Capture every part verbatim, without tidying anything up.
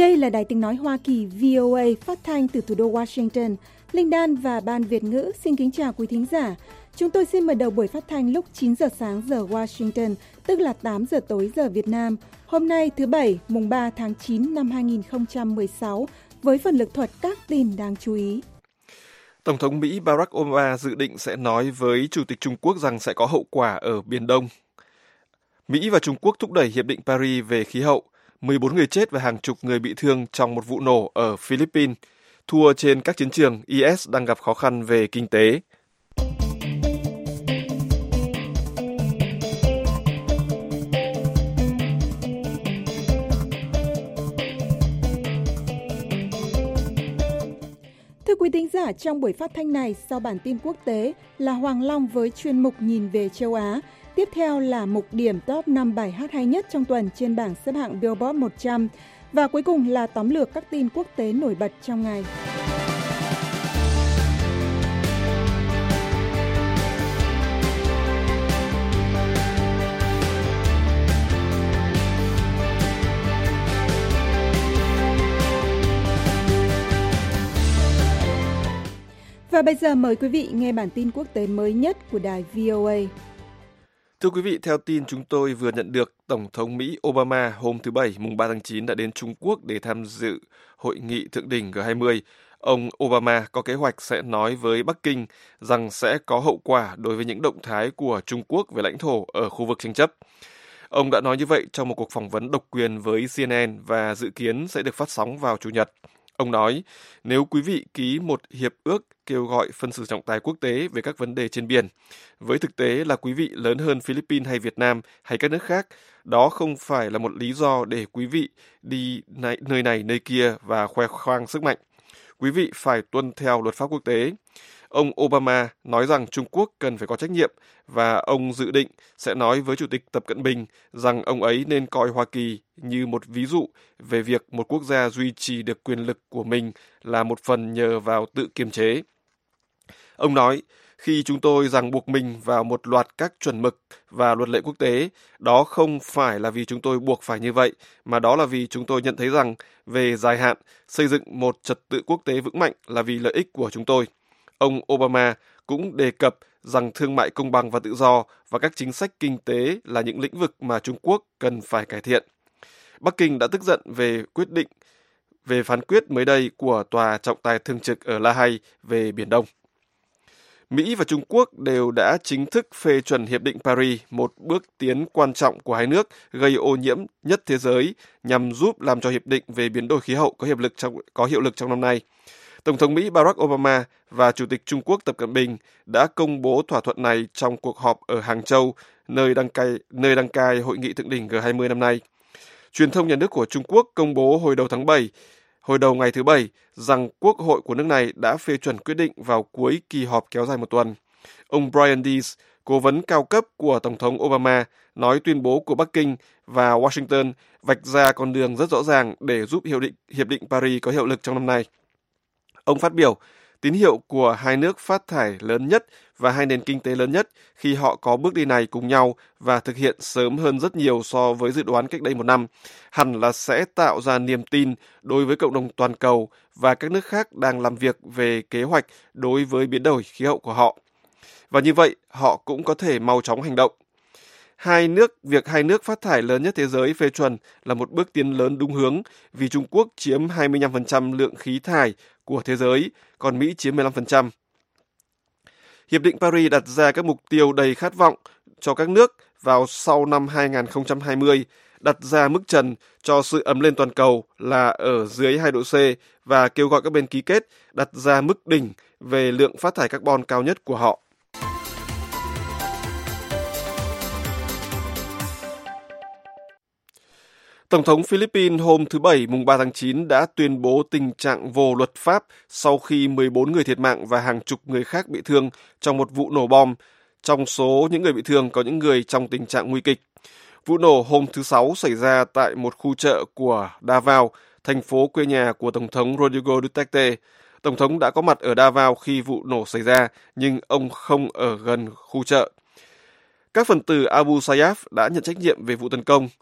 Đây là Đài Tiếng Nói Hoa Kỳ vê o a phát thanh từ thủ đô Washington. Linh Đan và Ban Việt ngữ xin kính chào quý thính giả. Chúng tôi xin mở đầu buổi phát thanh lúc chín giờ sáng giờ Washington, tức là tám giờ tối giờ Việt Nam. Hôm nay thứ Bảy, mùng ba tháng chín năm hai nghìn không trăm mười sáu, với phần lực thuật các tin đáng chú ý. Tổng thống Mỹ Barack Obama dự định sẽ nói với Chủ tịch Trung Quốc rằng sẽ có hậu quả ở Biển Đông. Mỹ và Trung Quốc thúc đẩy Hiệp định Paris về khí hậu. mười bốn người chết và hàng chục người bị thương trong một vụ nổ ở Philippines. Thua trên các chiến trường, i ét đang gặp khó khăn về kinh tế. Thưa quý thính giả, trong buổi phát thanh này, sau bản tin quốc tế là Hoàng Long với chuyên mục Nhìn về châu Á. Tiếp theo là mục điểm top năm bài hát hay nhất trong tuần trên bảng xếp hạng Billboard một trăm. Và cuối cùng là tóm lược các tin quốc tế nổi bật trong ngày. Và bây giờ mời quý vị nghe bản tin quốc tế mới nhất của đài vê o a. Thưa quý vị, theo tin chúng tôi vừa nhận được, Tổng thống Mỹ Obama hôm thứ Bảy, mùng ba tháng chín đã đến Trung Quốc để tham dự hội nghị thượng đỉnh G hai mươi. Ông Obama có kế hoạch sẽ nói với Bắc Kinh rằng sẽ có hậu quả đối với những động thái của Trung Quốc về lãnh thổ ở khu vực tranh chấp. Ông đã nói như vậy trong một cuộc phỏng vấn độc quyền với xê en en và dự kiến sẽ được phát sóng vào Chủ nhật. Ông nói, nếu quý vị ký một hiệp ước kêu gọi phân xử trọng tài quốc tế về các vấn đề trên biển, với thực tế là quý vị lớn hơn Philippines hay Việt Nam hay các nước khác, đó không phải là một lý do để quý vị đi nơi này nơi kia và khoe khoang sức mạnh. Quý vị phải tuân theo luật pháp quốc tế. Ông Obama nói rằng Trung Quốc cần phải có trách nhiệm và ông dự định sẽ nói với Chủ tịch Tập Cận Bình rằng ông ấy nên coi Hoa Kỳ như một ví dụ về việc một quốc gia duy trì được quyền lực của mình là một phần nhờ vào tự kiềm chế. Ông nói, khi chúng tôi ràng buộc mình vào một loạt các chuẩn mực và luật lệ quốc tế, đó không phải là vì chúng tôi buộc phải như vậy, mà đó là vì chúng tôi nhận thấy rằng về dài hạn, xây dựng một trật tự quốc tế vững mạnh là vì lợi ích của chúng tôi. Ông Obama cũng đề cập rằng thương mại công bằng và tự do và các chính sách kinh tế là những lĩnh vực mà Trung Quốc cần phải cải thiện. Bắc Kinh đã tức giận về quyết định về phán quyết mới đây của Tòa trọng tài thường trực ở La Hay về Biển Đông. Mỹ và Trung Quốc đều đã chính thức phê chuẩn Hiệp định Paris, một bước tiến quan trọng của hai nước gây ô nhiễm nhất thế giới nhằm giúp làm cho Hiệp định về biến đổi khí hậu có hiệu lực trong, có hiệu lực trong năm nay. Tổng thống Mỹ Barack Obama và Chủ tịch Trung Quốc Tập Cận Bình đã công bố thỏa thuận này trong cuộc họp ở Hàng Châu, nơi đăng cai, nơi đăng cai hội nghị thượng đỉnh G hai mươi năm nay. Truyền thông nhà nước của Trung Quốc công bố hồi đầu tháng bảy, hồi đầu ngày thứ Bảy, rằng Quốc hội của nước này đã phê chuẩn quyết định vào cuối kỳ họp kéo dài một tuần. Ông Brian Dees, cố vấn cao cấp của Tổng thống Obama, nói tuyên bố của Bắc Kinh và Washington vạch ra con đường rất rõ ràng để giúp Hiệp định, Hiệp định Paris có hiệu lực trong năm nay. Ông phát biểu, tín hiệu của hai nước phát thải lớn nhất và hai nền kinh tế lớn nhất khi họ có bước đi này cùng nhau và thực hiện sớm hơn rất nhiều so với dự đoán cách đây một năm, hẳn là sẽ tạo ra niềm tin đối với cộng đồng toàn cầu và các nước khác đang làm việc về kế hoạch đối với biến đổi khí hậu của họ. Và như vậy, họ cũng có thể mau chóng hành động. Hai nước, việc hai nước phát thải lớn nhất thế giới phê chuẩn là một bước tiến lớn đúng hướng vì Trung Quốc chiếm hai mươi lăm phần trăm lượng khí thải của thế giới, còn Mỹ chiếm mười lăm phần trăm. Hiệp định Paris đặt ra các mục tiêu đầy khát vọng cho các nước vào sau năm hai nghìn không trăm hai mươi, đặt ra mức trần cho sự ấm lên toàn cầu là ở dưới hai độ C và kêu gọi các bên ký kết đặt ra mức đỉnh về lượng phát thải carbon cao nhất của họ. Tổng thống Philippines hôm thứ Bảy, mùng ba tháng chín đã tuyên bố tình trạng vô luật pháp sau khi mười bốn người thiệt mạng và hàng chục người khác bị thương trong một vụ nổ bom. Trong số những người bị thương có những người trong tình trạng nguy kịch. Vụ nổ hôm thứ Sáu xảy ra tại một khu chợ của Davao, thành phố quê nhà của Tổng thống Rodrigo Duterte. Tổng thống đã có mặt ở Davao khi vụ nổ xảy ra, nhưng ông không ở gần khu chợ. Các phần tử Abu Sayyaf đã nhận trách nhiệm về vụ tấn công.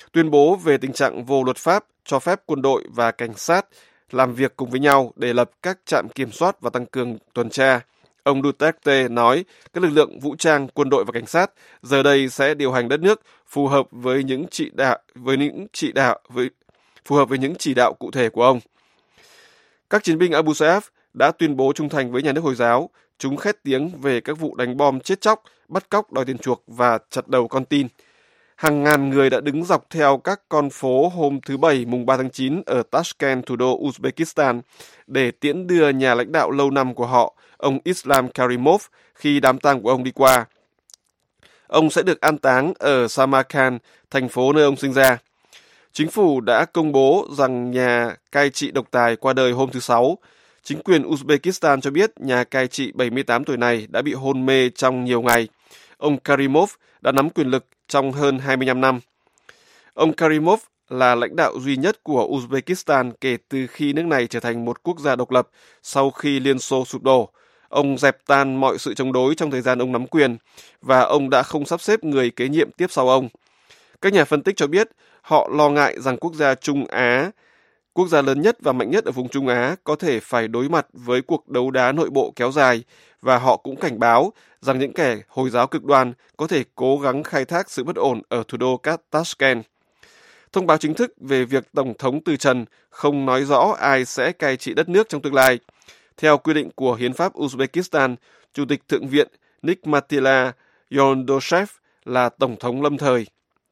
tuyên bố về tình trạng vô luật pháp cho phép quân đội và cảnh sát làm việc cùng với nhau để lập các trạm kiểm soát và tăng cường tuần tra. Ông Duterte nói các lực lượng vũ trang, quân đội và cảnh sát giờ đây sẽ điều hành đất nước phù hợp với những chỉ đạo với những chỉ đạo với phù hợp với những chỉ đạo cụ thể của ông. Các chiến binh Abu Sayyaf đã tuyên bố trung thành với nhà nước Hồi giáo. Chúng khét tiếng về các vụ đánh bom chết chóc, bắt cóc đòi tiền chuộc và chặt đầu con tin. Hàng ngàn người đã đứng dọc theo các con phố hôm thứ Bảy mùng ba tháng chín ở Tashkent, thủ đô Uzbekistan, để tiễn đưa nhà lãnh đạo lâu năm của họ, ông Islam Karimov, khi đám tang của ông đi qua. Ông sẽ được an táng ở Samarkand, thành phố nơi ông sinh ra. Chính phủ đã công bố rằng nhà cai trị độc tài qua đời hôm thứ Sáu. Chính quyền Uzbekistan cho biết nhà cai trị bảy mươi tám tuổi này đã bị hôn mê trong nhiều ngày. Ông Karimov đã nắm quyền lực trong hơn hai mươi lăm năm. Ông Karimov là lãnh đạo duy nhất của Uzbekistan kể từ khi nước này trở thành một quốc gia độc lập sau khi Liên Xô sụp đổ. Ông dẹp tan mọi sự chống đối trong thời gian ông nắm quyền và ông đã không sắp xếp người kế nhiệm tiếp sau ông. Các nhà phân tích cho biết họ lo ngại rằng quốc gia Trung Á, quốc gia lớn nhất và mạnh nhất ở vùng Trung Á, có thể phải đối mặt với cuộc đấu đá nội bộ kéo dài, và họ cũng cảnh báo rằng những kẻ Hồi giáo cực đoan có thể cố gắng khai thác sự bất ổn ở thủ đô Tashkent. Thông báo chính thức về việc Tổng thống từ trần không nói rõ ai sẽ cai trị đất nước trong tương lai. Theo quy định của Hiến pháp Uzbekistan, Chủ tịch Thượng viện Nigmatilla Yondoshev là Tổng thống lâm thời.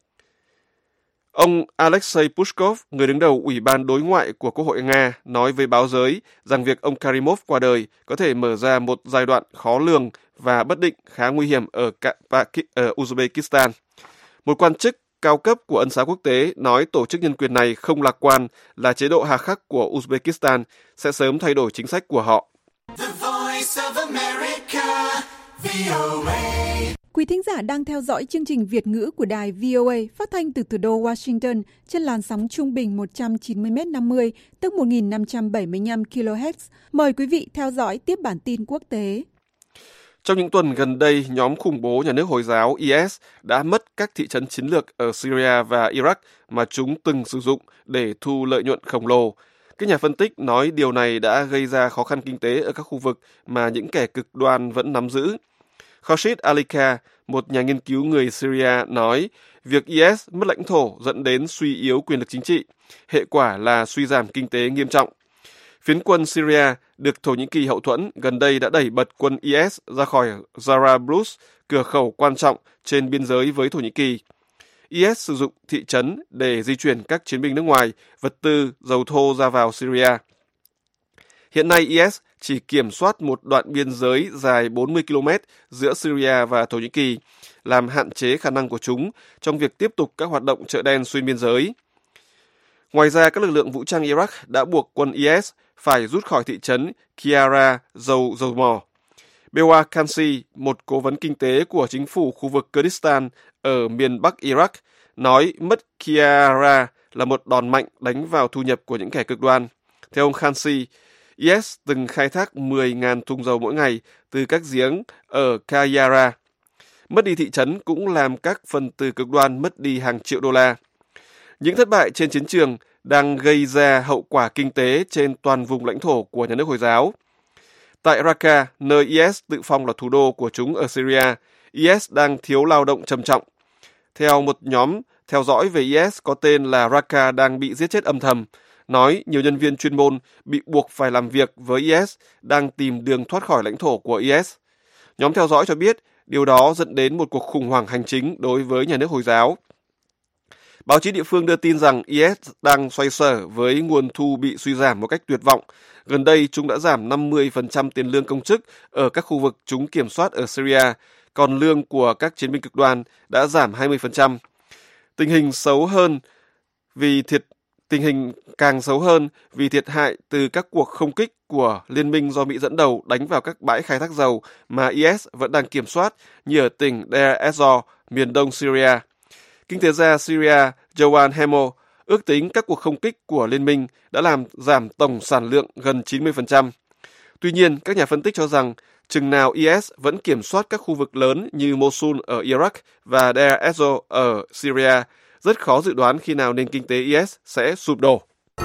Ông Alexei Pushkov, người đứng đầu Ủy ban Đối ngoại của Quốc hội Nga, nói với báo giới rằng việc ông Karimov qua đời có thể mở ra một giai đoạn khó lường và bất định khá nguy hiểm ở, ở Uzbekistan. Một quan chức cao cấp của ân xá quốc tế nói tổ chức nhân quyền này không lạc quan là chế độ hà khắc của Uzbekistan sẽ sớm thay đổi chính sách của họ. Quý thính giả đang theo dõi chương trình Việt ngữ của đài vê o a phát thanh từ thủ đô Washington trên làn sóng trung bình một trăm chín mươi mét năm mươi, tức một nghìn năm trăm bảy mươi lăm ki lô héc. Mời quý vị theo dõi tiếp bản tin quốc tế. Trong những tuần gần đây, nhóm khủng bố nhà nước Hồi giáo i ét đã mất các thị trấn chiến lược ở Syria và Iraq mà chúng từng sử dụng để thu lợi nhuận khổng lồ. Các nhà phân tích nói điều này đã gây ra khó khăn kinh tế ở các khu vực mà những kẻ cực đoan vẫn nắm giữ. Khorshid Alika, một nhà nghiên cứu người Syria, nói việc i ét mất lãnh thổ dẫn đến suy yếu quyền lực chính trị. Hệ quả là suy giảm kinh tế nghiêm trọng. Phiến quân Syria được Thổ Nhĩ Kỳ hậu thuẫn gần đây đã đẩy bật quân i ét ra khỏi Jarablus, cửa khẩu quan trọng trên biên giới với Thổ Nhĩ Kỳ. i ét sử dụng thị trấn để di chuyển các chiến binh nước ngoài, vật tư, dầu thô ra vào Syria. Hiện nay i ét chỉ kiểm soát một đoạn biên giới dài bốn mươi ki lô mét giữa Syria và Thổ Nhĩ Kỳ, làm hạn chế khả năng của chúng trong việc tiếp tục các hoạt động chợ đen xuyên biên giới. Ngoài ra, các lực lượng vũ trang Iraq đã buộc quân i ét phải rút khỏi thị trấn Kiara dầu dầu mỏ. Bewa Kansi, một cố vấn kinh tế của chính phủ khu vực Kurdistan ở miền Bắc Iraq, nói mất Kiara là một đòn mạnh đánh vào thu nhập của những kẻ cực đoan. Theo ông Kansi, i ét từng khai thác mười nghìn thùng dầu mỗi ngày từ các giếng ở Kayara. Mất đi thị trấn cũng làm các phần tử cực đoan mất đi hàng triệu đô la. Những thất bại trên chiến trường đang gây ra hậu quả kinh tế trên toàn vùng lãnh thổ của nhà nước Hồi giáo. Tại Raqqa, nơi i ét tự phong là thủ đô của chúng ở Syria, i ét đang thiếu lao động trầm trọng. Theo một nhóm theo dõi về i ét có tên là Raqqa đang bị giết chết âm thầm, nói nhiều nhân viên chuyên môn bị buộc phải làm việc với i ét đang tìm đường thoát khỏi lãnh thổ của i ét. Nhóm theo dõi cho biết điều đó dẫn đến một cuộc khủng hoảng hành chính đối với nhà nước Hồi giáo. Báo chí địa phương đưa tin rằng i ét đang xoay sở với nguồn thu bị suy giảm một cách tuyệt vọng. Gần đây, chúng đã giảm năm mươi phần trăm tiền lương công chức ở các khu vực chúng kiểm soát ở Syria, còn lương của các chiến binh cực đoan đã giảm hai mươi phần trăm. Tình hình xấu hơn vì thiệt Tình hình càng xấu hơn vì thiệt hại từ các cuộc không kích của liên minh do Mỹ dẫn đầu đánh vào các bãi khai thác dầu mà i ét vẫn đang kiểm soát như ở tỉnh Deir ez-Zor, miền đông Syria. Kinh tế gia Syria Joan Hemo ước tính các cuộc không kích của liên minh đã làm giảm tổng sản lượng gần chín mươi phần trăm. Tuy nhiên, các nhà phân tích cho rằng chừng nào i ét vẫn kiểm soát các khu vực lớn như Mosul ở Iraq và Deir ez-Zor ở Syria, rất khó dự đoán khi nào nền kinh tế i ét sẽ sụp đổ.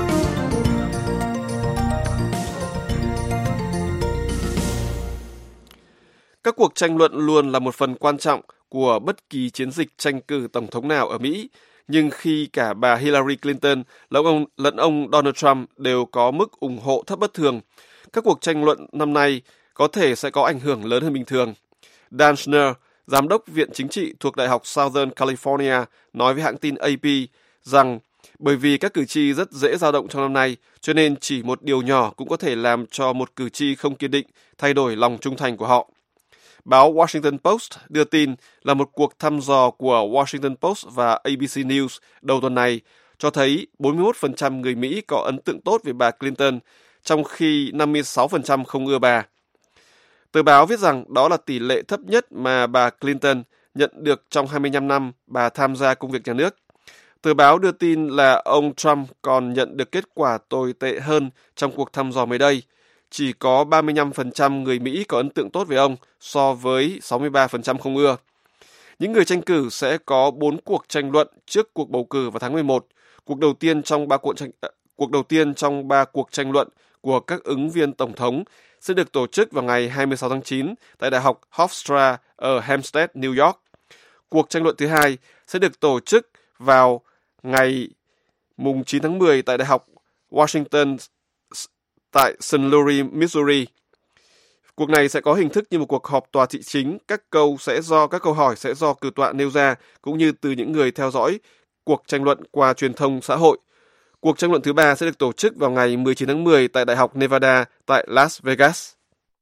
Các cuộc tranh luận luôn là một phần quan trọng của bất kỳ chiến dịch tranh cử tổng thống nào ở Mỹ, nhưng khi cả bà Hillary Clinton lẫn ông, lẫn ông Donald Trump đều có mức ủng hộ thấp bất thường, các cuộc tranh luận năm nay có thể sẽ có ảnh hưởng lớn hơn bình thường. Dan Schnur, giám đốc Viện Chính trị thuộc Đại học Southern California, nói với hãng tin a pê rằng bởi vì các cử tri rất dễ dao động trong năm nay, cho nên chỉ một điều nhỏ cũng có thể làm cho một cử tri không kiên định thay đổi lòng trung thành của họ. Báo Washington Post đưa tin là một cuộc thăm dò của Washington Post và a bê xê News đầu tuần này cho thấy bốn mươi mốt phần trăm người Mỹ có ấn tượng tốt về bà Clinton, trong khi năm mươi sáu phần trăm không ưa bà. Tờ báo viết rằng đó là tỷ lệ thấp nhất mà bà Clinton nhận được trong hai mươi lăm năm bà tham gia công việc nhà nước. Tờ báo đưa tin là ông Trump còn nhận được kết quả tồi tệ hơn trong cuộc thăm dò mới đây. Chỉ có ba mươi lăm phần trăm người Mỹ có ấn tượng tốt về ông so với sáu mươi ba phần trăm không ưa. Những người tranh cử sẽ có bốn cuộc tranh luận trước cuộc bầu cử vào tháng mười một. Cuộc đầu tiên trong ba cuộc tranh, cuộc đầu tiên trong ba cuộc tranh luận của các ứng viên tổng thống sẽ được tổ chức vào ngày hai mươi sáu tháng chín tại Đại học Hofstra ở Hempstead, New York. Cuộc tranh luận thứ hai sẽ được tổ chức vào ngày mùng chín tháng mười tại Đại học Washington tại Saint Louis, Missouri. Cuộc này sẽ có hình thức như một cuộc họp tòa thị chính, các câu sẽ do các câu hỏi sẽ do cử tọa nêu ra cũng như từ những người theo dõi cuộc tranh luận qua truyền thông xã hội. Cuộc tranh luận thứ ba sẽ được tổ chức vào ngày mười chín tháng mười tại Đại học Nevada tại Las Vegas.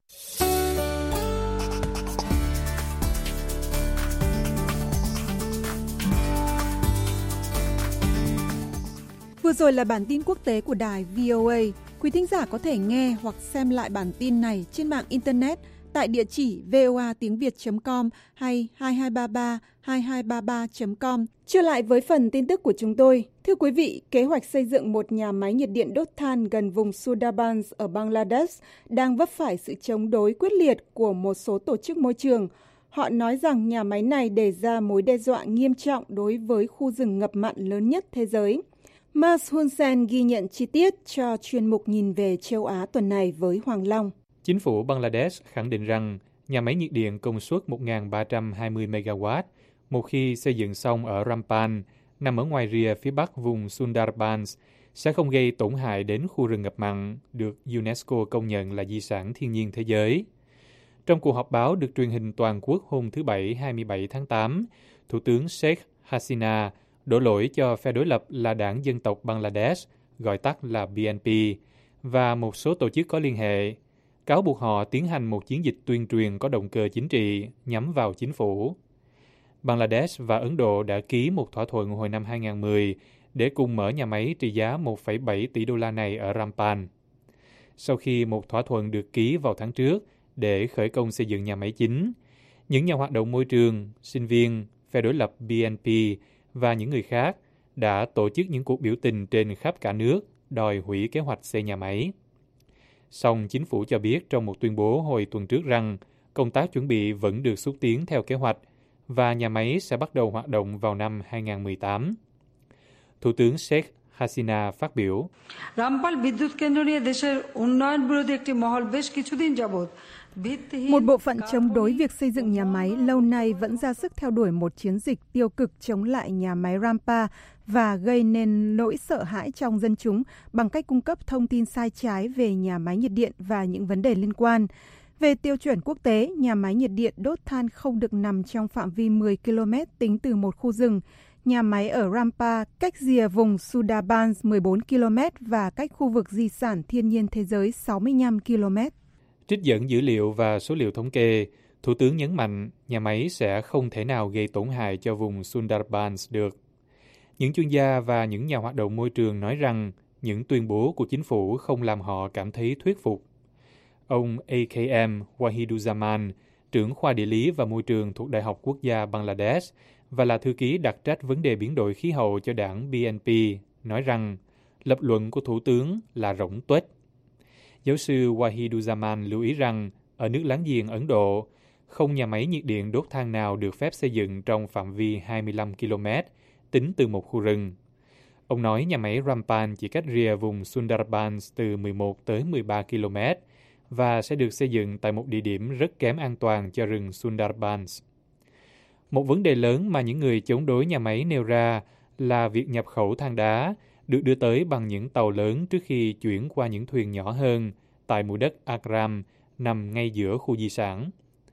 Vừa rồi là bản tin quốc tế của đài vê o a. Quý thính giả có thể nghe hoặc xem lại bản tin này trên mạng Internet tại địa chỉ voa tiếng việt chấm com hay hai hai ba ba hai hai ba ba chấm com. Trở lại với phần tin tức của chúng tôi. Thưa quý vị, kế hoạch xây dựng một nhà máy nhiệt điện đốt than gần vùng Sundarbans ở Bangladesh đang vấp phải sự chống đối quyết liệt của một số tổ chức môi trường. Họ nói rằng nhà máy này đề ra mối đe dọa nghiêm trọng đối với khu rừng ngập mặn lớn nhất thế giới. Mars Hun Sen ghi nhận chi tiết cho chuyên mục Nhìn về châu Á tuần này với Hoàng Long. Chính phủ Bangladesh khẳng định rằng nhà máy nhiệt điện công suất một nghìn ba trăm hai mươi mê ga oát một khi xây dựng xong ở Rampan, nằm ở ngoài rìa phía bắc vùng Sundarbans, sẽ không gây tổn hại đến khu rừng ngập mặn được UNESCO công nhận là di sản thiên nhiên thế giới. Trong cuộc họp báo được truyền hình toàn quốc hôm thứ Bảy hai mươi bảy tháng tám, Thủ tướng Sheikh Hasina đổ lỗi cho phe đối lập là Đảng Dân tộc Bangladesh, gọi tắt là bê en pê, và một số tổ chức có liên hệ, cáo buộc họ tiến hành một chiến dịch tuyên truyền có động cơ chính trị nhắm vào chính phủ. Bangladesh và Ấn Độ đã ký một thỏa thuận hồi năm hai nghìn không trăm mười để cùng mở nhà máy trị giá một phẩy bảy tỷ đô la này ở Rampan. Sau khi một thỏa thuận được ký vào tháng trước để khởi công xây dựng nhà máy chính, những nhà hoạt động môi trường, sinh viên, phe đối lập bê en pê và những người khác đã tổ chức những cuộc biểu tình trên khắp cả nước đòi hủy kế hoạch xây nhà máy. Song chính phủ cho biết trong một tuyên bố hồi tuần trước rằng công tác chuẩn bị vẫn được xúc tiến theo kế hoạch và nhà máy sẽ bắt đầu hoạt động vào năm hai nghìn không trăm mười tám. Thủ tướng Sheikh Hasina phát biểu: Một bộ phận chống đối việc xây dựng nhà máy lâu nay vẫn ra sức theo đuổi một chiến dịch tiêu cực chống lại nhà máy Rampa và gây nên nỗi sợ hãi trong dân chúng bằng cách cung cấp thông tin sai trái về nhà máy nhiệt điện và những vấn đề liên quan. Về tiêu chuẩn quốc tế, nhà máy nhiệt điện đốt than không được nằm trong phạm vi mười ki lô mét tính từ một khu rừng. Nhà máy ở Rampa cách rìa vùng Sundarbans mười bốn ki lô mét và cách khu vực di sản thiên nhiên thế giới sáu mươi lăm ki lô mét. Trích dẫn dữ liệu và số liệu thống kê, Thủ tướng nhấn mạnh nhà máy sẽ không thể nào gây tổn hại cho vùng Sundarbans được. Những chuyên gia và những nhà hoạt động môi trường nói rằng những tuyên bố của chính phủ không làm họ cảm thấy thuyết phục. Ông a ca em Wahiduzzaman, trưởng khoa địa lý và môi trường thuộc Đại học Quốc gia Bangladesh và là thư ký đặc trách vấn đề biến đổi khí hậu cho đảng bê en pê, nói rằng lập luận của Thủ tướng là rỗng tuếch. Giáo sư Wahiduzzaman lưu ý rằng ở nước láng giềng Ấn Độ, không nhà máy nhiệt điện đốt than nào được phép xây dựng trong phạm vi hai mươi lăm ki lô mét tính từ một khu rừng. Ông nói nhà máy Rampan chỉ cách rìa vùng Sundarbans từ mười một tới mười ba ki lô mét và sẽ được xây dựng tại một địa điểm rất kém an toàn cho rừng Sundarbans. Một vấn đề lớn mà những người chống đối nhà máy nêu ra là việc nhập khẩu than đá được đưa tới bằng những tàu lớn trước khi chuyển qua những thuyền nhỏ hơn tại mũi đất Akram nằm ngay giữa khu di sản.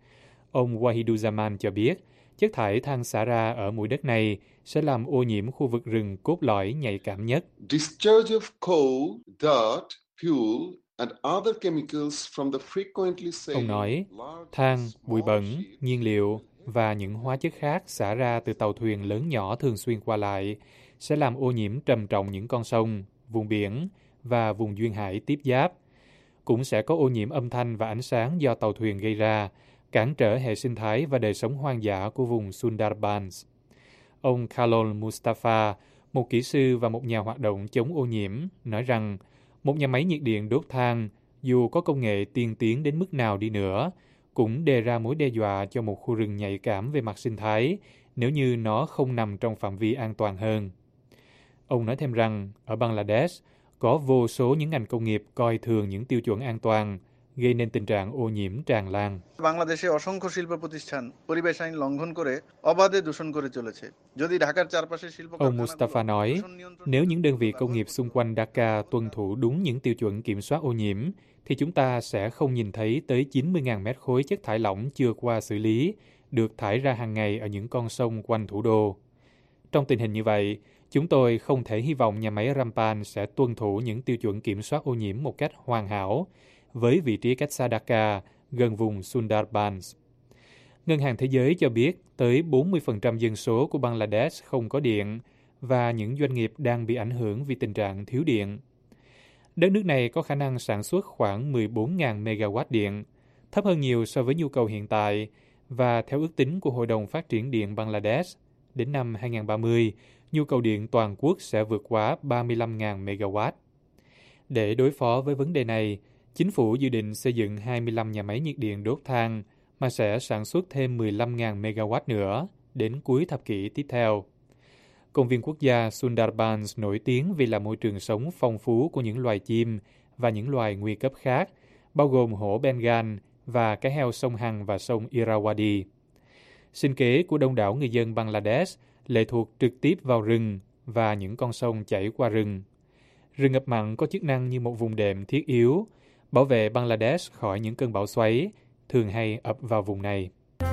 Ông Wahiduzzaman cho biết chất thải than xả ra ở mũi đất này sẽ làm ô nhiễm khu vực rừng cốt lõi nhạy cảm nhất. Discharge of coal, dirt, fuel and other chemicals from the frequently say. Ông nói, than, bụi bẩn, nhiên liệu và những hóa chất khác xả ra từ tàu thuyền lớn nhỏ thường xuyên qua lại sẽ làm ô nhiễm trầm trọng những con sông, vùng biển và vùng duyên hải tiếp giáp. Cũng sẽ có ô nhiễm âm thanh và ánh sáng do tàu thuyền gây ra, cản trở hệ sinh thái và đời sống hoang dã của vùng Sundarbans. Ông Khalol Mustafa, một kỹ sư và một nhà hoạt động chống ô nhiễm, nói rằng một nhà máy nhiệt điện đốt than, dù có công nghệ tiên tiến đến mức nào đi nữa, cũng đề ra mối đe dọa cho một khu rừng nhạy cảm về mặt sinh thái nếu như nó không nằm trong phạm vi an toàn hơn. Ông nói thêm rằng, ở Bangladesh, có vô số những ngành công nghiệp coi thường những tiêu chuẩn an toàn, gây nên tình trạng ô nhiễm tràn lan. বাংলাদেশে অসংখ্য শিল্প প্রতিষ্ঠান পরিবেশ আইন লঙ্ঘন করে অবাধে দূষণ করে চলেছে। যদি ঢাকার চারপাশে শিল্প Ông Mustafa nói, nếu những đơn vị công nghiệp xung quanh Dhaka tuân thủ đúng những tiêu chuẩn kiểm soát ô nhiễm, thì chúng ta sẽ không nhìn thấy tới chín mươi nghìn mét khối chất thải lỏng chưa qua xử lý được thải ra hàng ngày ở những con sông quanh thủ đô. Trong tình hình như vậy, chúng tôi không thể hy vọng nhà máy Rampan sẽ tuân thủ những tiêu chuẩn kiểm soát ô nhiễm một cách hoàn hảo, với vị trí cách xa Dhaka, gần vùng Sundarbans. Ngân hàng Thế giới cho biết tới bốn mươi phần trăm dân số của Bangladesh không có điện và những doanh nghiệp đang bị ảnh hưởng vì tình trạng thiếu điện. Đất nước này có khả năng sản xuất khoảng mười bốn nghìn megawatt điện, thấp hơn nhiều so với nhu cầu hiện tại, và theo ước tính của Hội đồng Phát triển Điện Bangladesh, đến năm hai không ba không, nhu cầu điện toàn quốc sẽ vượt quá ba mươi lăm nghìn megawatt. Để đối phó với vấn đề này, chính phủ dự định xây dựng hai mươi lăm nhà máy nhiệt điện đốt than mà sẽ sản xuất thêm mười lăm nghìn megawatt nữa đến cuối thập kỷ tiếp theo. Công viên quốc gia Sundarbans nổi tiếng vì là môi trường sống phong phú của những loài chim và những loài nguy cấp khác, bao gồm hổ Bengal và cá heo sông Hằng và sông Irrawaddy. Sinh kế của đông đảo người dân Bangladesh lệ thuộc trực tiếp vào rừng và những con sông chảy qua rừng. Rừng ngập mặn có chức năng như một vùng đệm thiết yếu, bảo vệ Bangladesh khỏi những cơn bão xoáy, thường hay ập vào vùng này.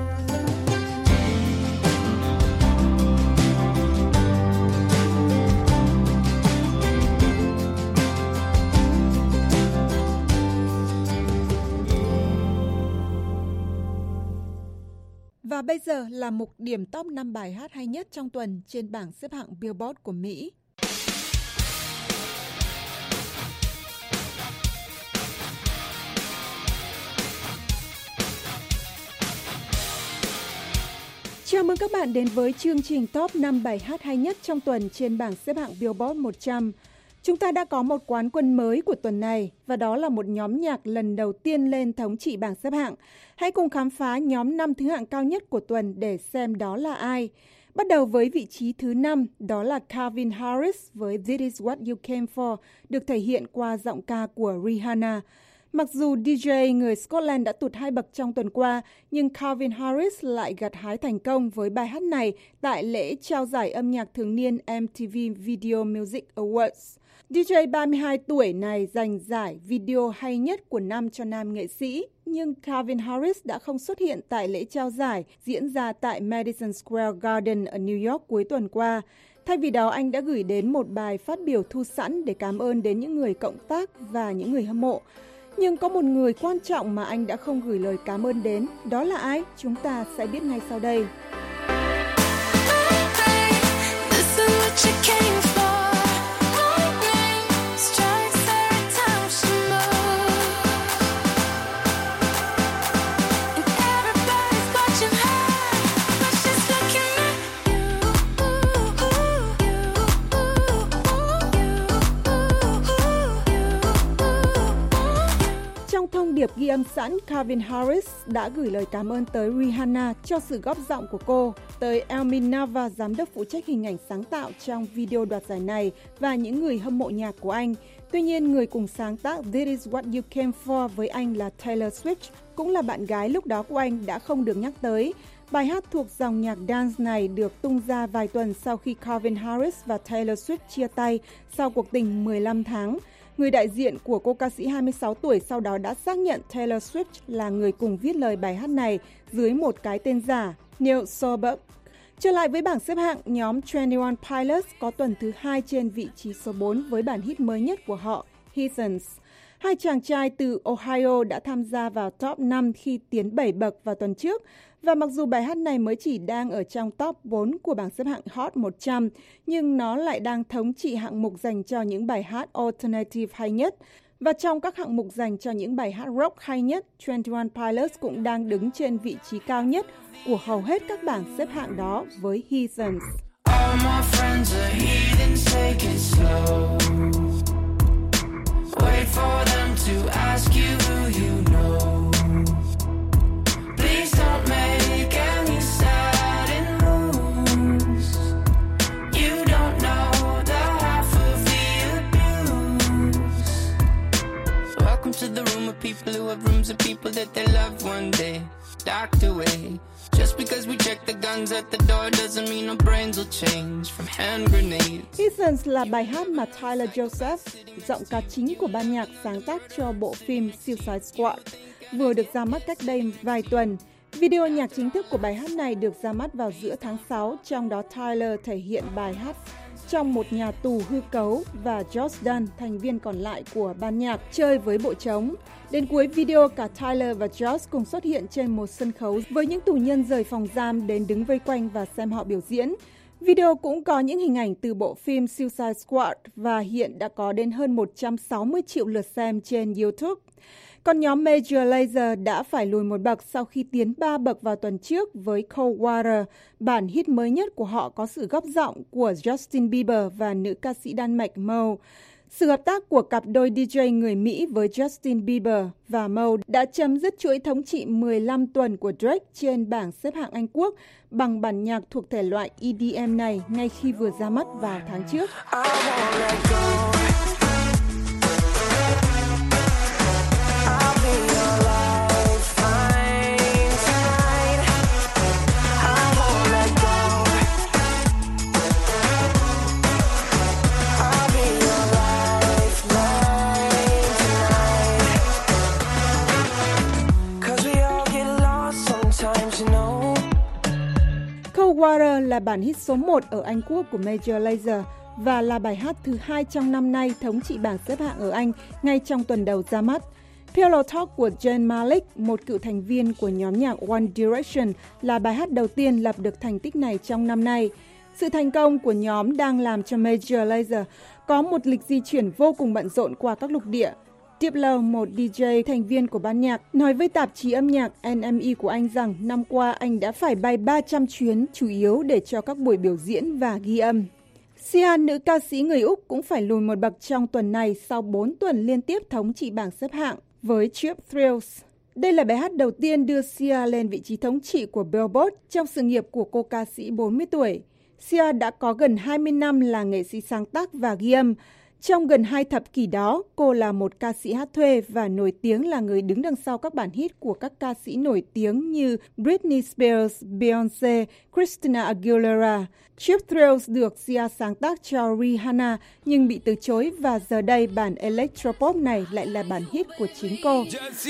Và bây giờ là mục điểm top năm bài hát hay nhất trong tuần trên bảng xếp hạng Billboard của Mỹ. Chào mừng các bạn đến với chương trình top năm bài hát hay nhất trong tuần trên bảng xếp hạng Billboard một trăm. Chúng ta đã có một quán quân mới của tuần này, và đó là một nhóm nhạc lần đầu tiên lên thống trị bảng xếp hạng. Hãy cùng khám phá nhóm năm thứ hạng cao nhất của tuần để xem đó là ai. Bắt đầu với vị trí thứ năm, đó là Calvin Harris với This Is What You Came For, được thể hiện qua giọng ca của Rihanna. Mặc dù đê gi người Scotland đã tụt hai bậc trong tuần qua, nhưng Calvin Harris lại gặt hái thành công với bài hát này tại lễ trao giải âm nhạc thường niên em ti vi Video Music Awards. đê gi ba mươi hai tuổi này giành giải video hay nhất của năm cho nam nghệ sĩ, nhưng Calvin Harris đã không xuất hiện tại lễ trao giải diễn ra tại Madison Square Garden ở New York cuối tuần qua. Thay vì đó, anh đã gửi đến một bài phát biểu thu sẵn để cảm ơn đến những người cộng tác và những người hâm mộ. Nhưng có một người quan trọng mà anh đã không gửi lời cảm ơn đến. Đó là ai? Chúng ta sẽ biết ngay sau đây. Thông điệp ghi âm sẵn Calvin Harris đã gửi lời cảm ơn tới Rihanna cho sự góp giọng của cô, tới Elmin Nava, giám đốc phụ trách hình ảnh sáng tạo trong video đoạt giải này và những người hâm mộ nhạc của anh. Tuy nhiên, người cùng sáng tác This Is What You Came For với anh là Taylor Swift, cũng là bạn gái lúc đó của anh, đã không được nhắc tới. Bài hát thuộc dòng nhạc dance này được tung ra vài tuần sau khi Calvin Harris và Taylor Swift chia tay sau cuộc tình mười lăm tháng. Người đại diện của cô ca sĩ hai mươi sáu tuổi sau đó đã xác nhận Taylor Swift là người cùng viết lời bài hát này dưới một cái tên giả, Neil Solberg. Trở lại với bảng xếp hạng, nhóm hai mươi mốt Pilots có tuần thứ hai trên vị trí số bốn với bản hit mới nhất của họ, Heathens. Hai chàng trai từ Ohio đã tham gia vào top năm khi tiến bảy bậc vào tuần trước. Và mặc dù bài hát này mới chỉ đang ở trong top bốn của bảng xếp hạng Hot một trăm, nhưng nó lại đang thống trị hạng mục dành cho những bài hát alternative hay nhất. Và trong các hạng mục dành cho những bài hát rock hay nhất, hai mươi mốt Pilots cũng đang đứng trên vị trí cao nhất của hầu hết các bảng xếp hạng đó với Heathens. Wait for them to ask you who you know. Please don't make any sudden moves. You don't know the half of the abuse. Welcome to the room of people who have rooms of people that they love one day docked away. Just because we check the guns at the door doesn't mean our brains will change from hand grenades. Heathens là bài hát mà Tyler Joseph, giọng ca chính của ban nhạc sáng tác cho bộ phim Suicide Squad, vừa được ra mắt cách đây vài tuần. Video nhạc chính thức của bài hát này được ra mắt vào giữa tháng sáu, trong đó Tyler thể hiện bài hát trong một nhà tù hư cấu và Josh Dun, thành viên còn lại của ban nhạc, chơi với bộ trống. Đến cuối video, cả Tyler và Josh cùng xuất hiện trên một sân khấu với những tù nhân rời phòng giam đến đứng vây quanh và xem họ biểu diễn. Video cũng có những hình ảnh từ bộ phim Suicide Squad và hiện đã có đến hơn một trăm sáu mươi triệu lượt xem trên YouTube. Còn nhóm Major Lazer đã phải lùi một bậc sau khi tiến ba bậc vào tuần trước với Cold Water. Bản hit mới nhất của họ có sự góp giọng của Justin Bieber và nữ ca sĩ Đan Mạch Mo. Sự hợp tác của cặp đôi đi jay người Mỹ với Justin Bieber và Mo đã chấm dứt chuỗi thống trị mười lăm tuần của Drake trên bảng xếp hạng Anh Quốc bằng bản nhạc thuộc thể loại E D M này ngay khi vừa ra mắt vào tháng trước. Cold Water là bản hit số một ở Anh Quốc của Major Lazer và là bài hát thứ hai trong năm nay thống trị bảng xếp hạng ở Anh ngay trong tuần đầu ra mắt. Pillow Talk của Zayn Malik, một cựu thành viên của nhóm nhạc One Direction, là bài hát đầu tiên lập được thành tích này trong năm nay. Sự thành công của nhóm đang làm cho Major Lazer có một lịch di chuyển vô cùng bận rộn qua các lục địa. Diplo, một đi jay thành viên của ban nhạc, nói với tạp chí âm nhạc N M E của Anh rằng năm qua anh đã phải bay ba trăm chuyến, chủ yếu để cho các buổi biểu diễn và ghi âm. Sia, nữ ca sĩ người Úc, cũng phải lùi một bậc trong tuần này sau bốn tuần liên tiếp thống trị bảng xếp hạng với Cheap Thrills. Đây là bài hát đầu tiên đưa Sia lên vị trí thống trị của Billboard trong sự nghiệp của cô ca sĩ bốn mươi tuổi. Sia đã có gần hai mươi năm là nghệ sĩ sáng tác và ghi âm. Trong gần hai thập kỷ đó, cô là một ca sĩ hát thuê và nổi tiếng là người đứng đằng sau các bản hit của các ca sĩ nổi tiếng như Britney Spears, Beyoncé, Christina Aguilera. Cheap Thrills được Sia sáng tác cho Rihanna nhưng bị từ chối và giờ đây bản electropop này lại là bản hit của chính cô.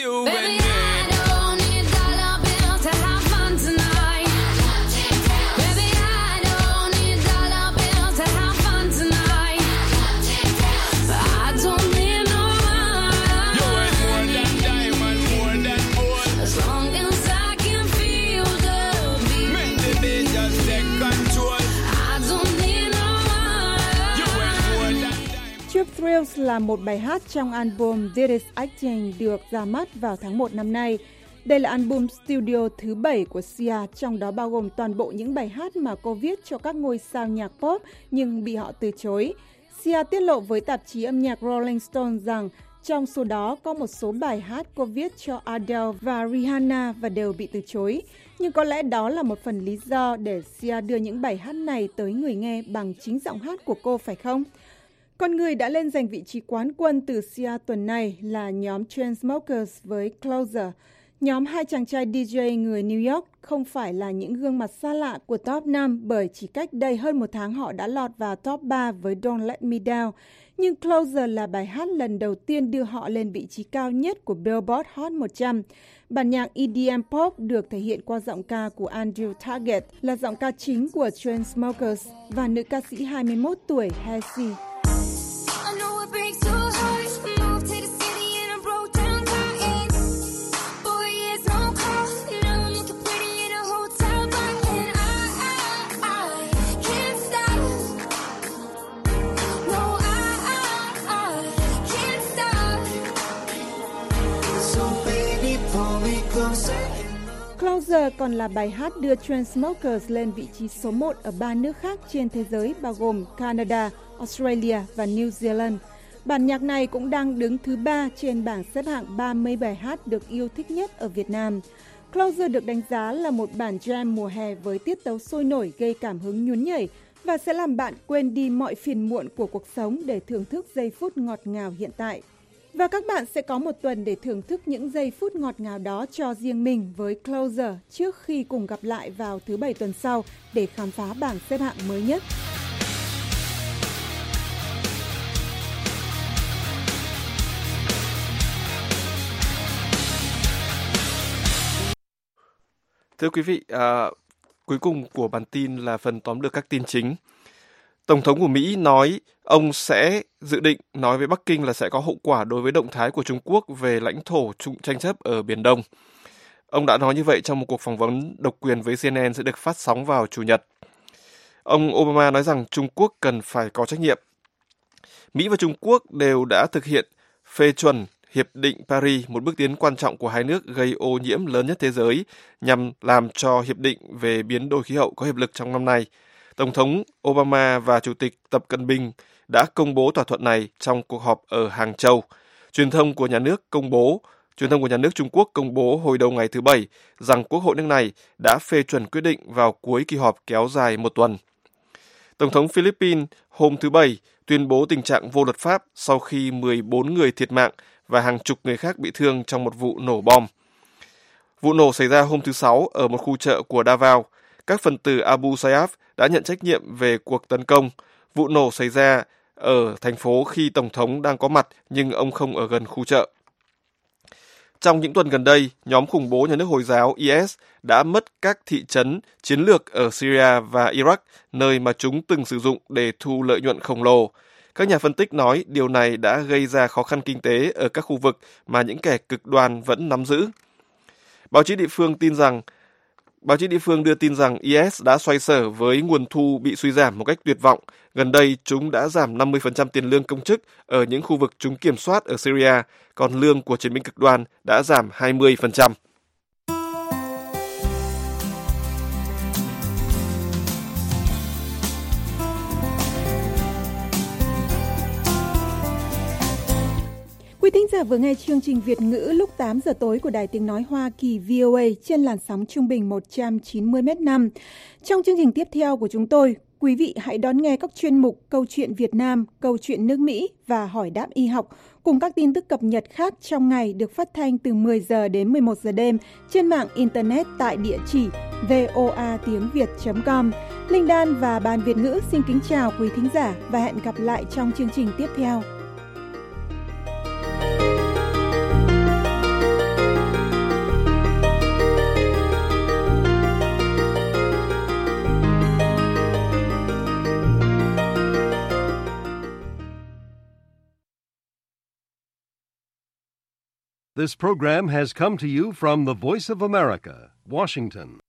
Thrills là một bài hát trong album This Is Acting được ra mắt vào tháng một năm nay. Đây là album studio thứ bảy của Sia, trong đó bao gồm toàn bộ những bài hát mà cô viết cho các ngôi sao nhạc pop nhưng bị họ từ chối. Sia tiết lộ với tạp chí âm nhạc Rolling Stone rằng Trong số đó có một số bài hát cô viết cho Adele và Rihanna và đều bị từ chối. Nhưng có lẽ đó là một phần lý do để Sia đưa những bài hát này tới người nghe bằng chính giọng hát của cô, phải không? Con người đã lên giành vị trí quán quân từ Sia tuần này là nhóm Chainsmokers với Closer. Nhóm hai chàng trai đi jay người New York không phải là những gương mặt xa lạ của top năm bởi chỉ cách đây hơn một tháng họ đã lọt vào top ba với Don't Let Me Down. Nhưng Closer là bài hát lần đầu tiên đưa họ lên vị trí cao nhất của Billboard Hot một trăm. Bản nhạc E D M Pop được thể hiện qua giọng ca của Andrew Taggart, là giọng ca chính của Chainsmokers, và nữ ca sĩ hai mươi mốt tuổi Halsey. Closer còn là bài hát đưa Chainsmokers lên vị trí số một ở ba nước khác trên thế giới bao gồm Canada, Australia và New Zealand. Bản nhạc này cũng đang đứng thứ ba trên bảng xếp hạng ba mươi bài hát được yêu thích nhất ở Việt Nam. Closer được đánh giá là một bản jam mùa hè với tiết tấu sôi nổi gây cảm hứng nhún nhảy và sẽ làm bạn quên đi mọi phiền muộn của cuộc sống để thưởng thức giây phút ngọt ngào hiện tại. Và các bạn sẽ có một tuần để thưởng thức những giây phút ngọt ngào đó cho riêng mình với Closer trước khi cùng gặp lại vào thứ Bảy tuần sau để khám phá bảng xếp hạng mới nhất. Thưa quý vị, à, cuối cùng của bản tin là phần tóm lược các tin chính. Tổng thống của Mỹ nói ông sẽ dự định nói với Bắc Kinh là sẽ có hậu quả đối với động thái của Trung Quốc về lãnh thổ tranh chấp ở Biển Đông. Ông đã nói như vậy trong một cuộc phỏng vấn độc quyền với C N N sẽ được phát sóng vào Chủ nhật. Ông Obama nói rằng Trung Quốc cần phải có trách nhiệm. Mỹ và Trung Quốc đều đã thực hiện phê chuẩn Hiệp định Paris, một bước tiến quan trọng của hai nước gây ô nhiễm lớn nhất thế giới, nhằm làm cho Hiệp định về biến đổi khí hậu có hiệu lực trong năm nay. Tổng thống Obama và Chủ tịch Tập Cận Bình đã công bố thỏa thuận này trong cuộc họp ở Hàng Châu. Truyền thông của nhà nước công bố, truyền thông của nhà nước Trung Quốc công bố hồi đầu ngày thứ Bảy rằng Quốc hội nước này đã phê chuẩn quyết định vào cuối kỳ họp kéo dài một tuần. Tổng thống Philippines hôm thứ Bảy tuyên bố tình trạng vô luật pháp sau khi mười bốn người thiệt mạng và hàng chục người khác bị thương trong một vụ nổ bom. Vụ nổ xảy ra hôm thứ Sáu ở một khu chợ của Davao. Các phần tử Abu Sayyaf đã nhận trách nhiệm về cuộc tấn công. Vụ nổ xảy ra ở thành phố khi Tổng thống đang có mặt nhưng ông không ở gần khu chợ. Trong những tuần gần đây, nhóm khủng bố nhà nước Hồi giáo I S đã mất các thị trấn chiến lược ở Syria và Iraq, nơi mà chúng từng sử dụng để thu lợi nhuận khổng lồ. Các nhà phân tích nói điều này đã gây ra khó khăn kinh tế ở các khu vực mà những kẻ cực đoan vẫn nắm giữ. Báo chí địa phương tin rằng Báo chí địa phương đưa tin rằng I S đã xoay sở với nguồn thu bị suy giảm một cách tuyệt vọng. Gần đây, chúng đã giảm năm mươi phần trăm tiền lương công chức ở những khu vực chúng kiểm soát ở Syria, còn lương của chiến binh cực đoan đã giảm hai mươi phần trăm. Quý thính giả vừa nghe chương trình Việt ngữ lúc tám giờ tối của Đài Tiếng Nói Hoa Kỳ V O A trên làn sóng trung bình một trăm chín mươi mét năm. Trong chương trình tiếp theo của chúng tôi, quý vị hãy đón nghe các chuyên mục Câu chuyện Việt Nam, Câu chuyện nước Mỹ và Hỏi đáp y học cùng các tin tức cập nhật khác trong ngày được phát thanh từ mười giờ đến mười một giờ đêm trên mạng Internet tại địa chỉ voa tiếng việt chấm com. Linh Đan và Ban Việt ngữ xin kính chào quý thính giả và hẹn gặp lại trong chương trình tiếp theo. This program has come to you from the Voice of America, Washington.